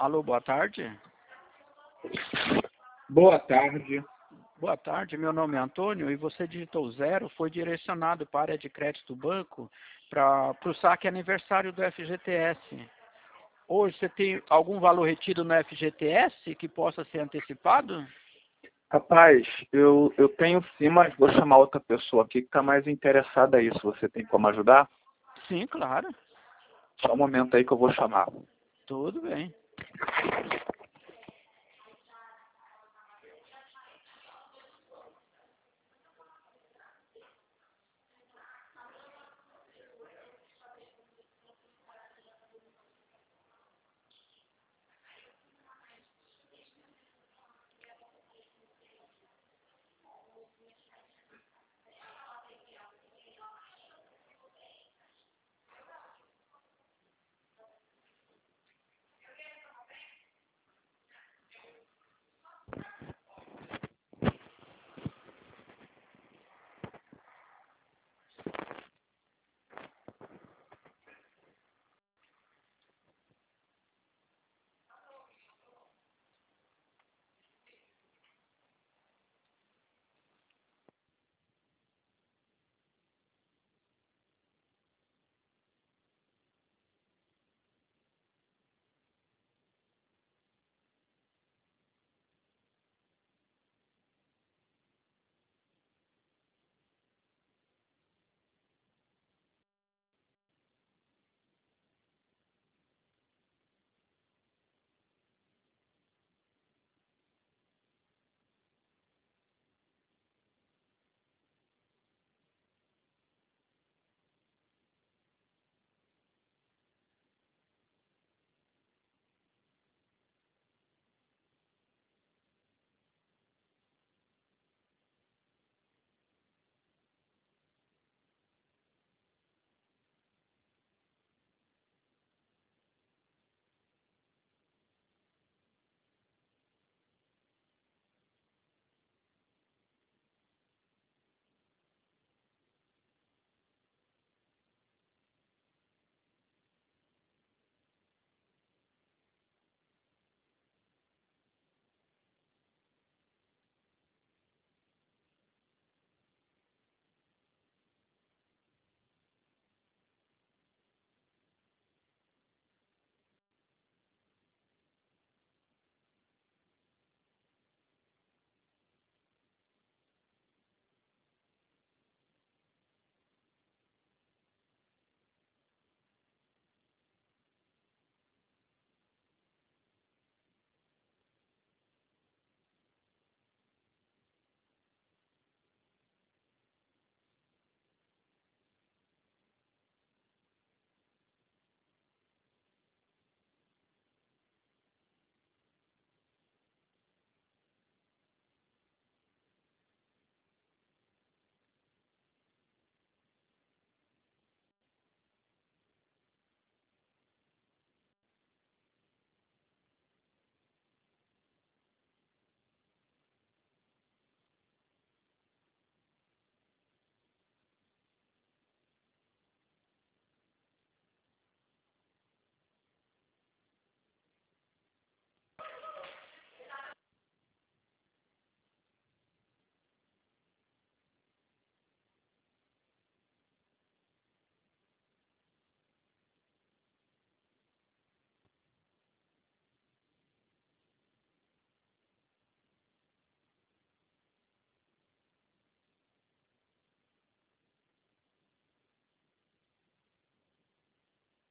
Alô, boa tarde. Boa tarde. Boa tarde, meu nome é Antônio e você digitou 0, foi direcionado para a área de crédito do banco para o saque aniversário do FGTS. Hoje você tem algum valor retido no FGTS que possa ser antecipado? Rapaz, eu tenho sim, mas vou chamar outra pessoa aqui que está mais interessada nisso. Você tem como ajudar? Sim, claro. Só um momento aí que eu vou chamar. Tudo bem.